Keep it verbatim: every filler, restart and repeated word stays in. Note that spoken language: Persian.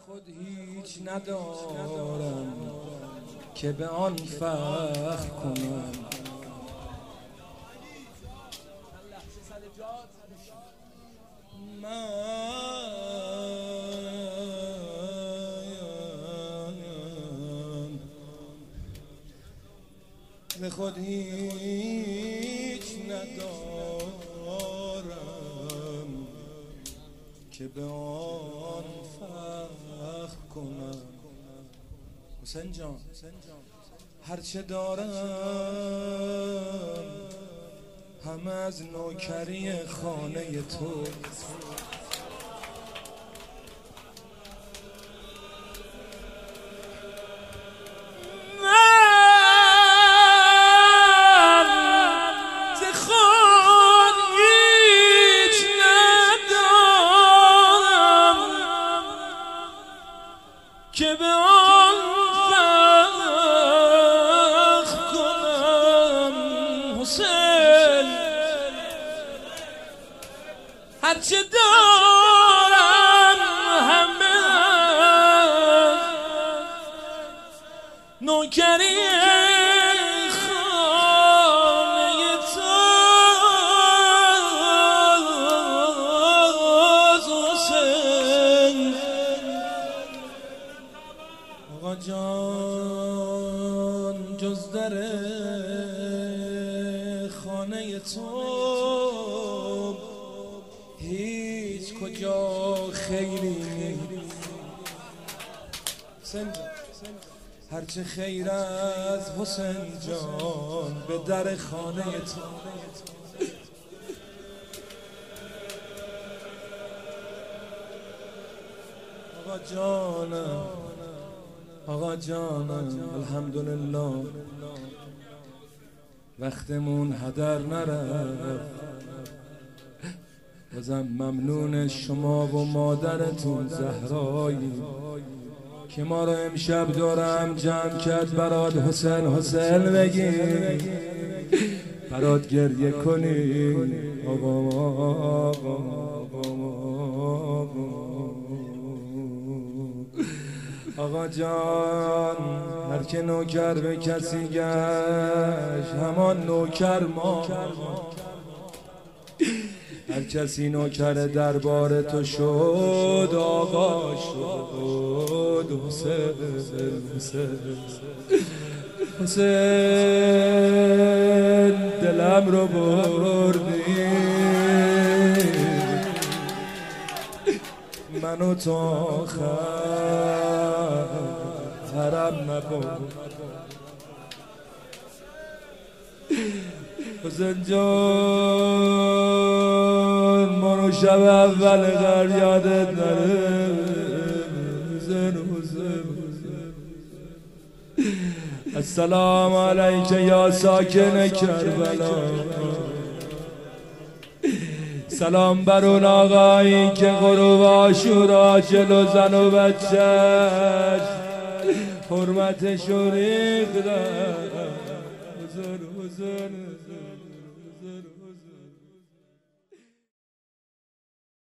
خود هیچ ندارم که به آن فخر کنم. من خود هیچ ندارم که به آن فخر کنم. حسین جان هرچه دارم همه از نوکری خانه تو. که به آن فخر کنم. حسین هرچه دارم همه نوکری خانه توست. حسین آقا جان جز در خانه تو هیچ کجا خیری نیست. هرچه خیر از حسین جان به در خانه تو. آقا جانم آقا جانم الحمدلله وقتمون هدر نرفت. بازم ممنون شما و مادرتون زهرایی که ما رو امشب دورم جمع کرد برات حسین حسین بگی برات گریه کنی. آقا آقا آقا جان هر که نوکر به کسی گشت همان نوکر ما. هر کسی نوکر دربار تو شد آقا شد. حسین حسین حسین دلم رو بردی منو تو آخر حرم نبود. حسین جان ما رو شب اول غر یادت نره. حسین حسین السلام علیک یا ساکن کربلا. سلام بر اون آقایی که غروب عاشورا جلو زن و بچه‌ش حرمتش رو ریختن. حسین حسین